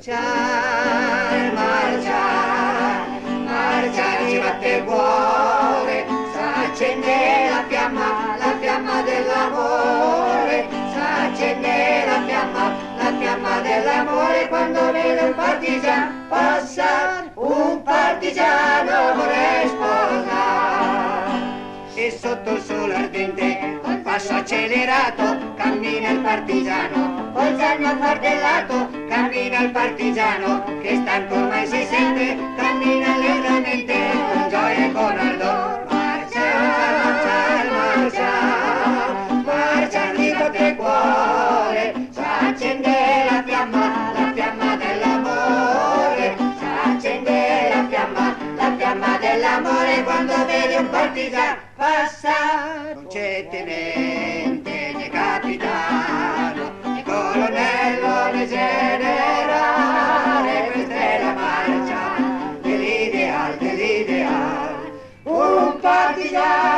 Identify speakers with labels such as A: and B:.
A: marciare, marciare, marciare ci batte il cuore, s'accende la fiamma dell'amore, s'accende la fiamma dell'amore quando vede un partigiano passare, un partigiano vuole sposare. E sotto il sole ardente, col passo accelerato, cammina il partigiano, col zaino affardellato, cammina il partigiano, che stanco ormai si sente, cammina allegramente, con gioia e con ardor. Marcia, marcia, marcia, marcia, di batte il cuore, s'accende la fiamma dell'amore, s'accende la fiamma dell'amore quando vede un partigiano passare. Non c'è tenente né capitano né colonnello né generale, questa è la marcia dell'ideale, un partigiano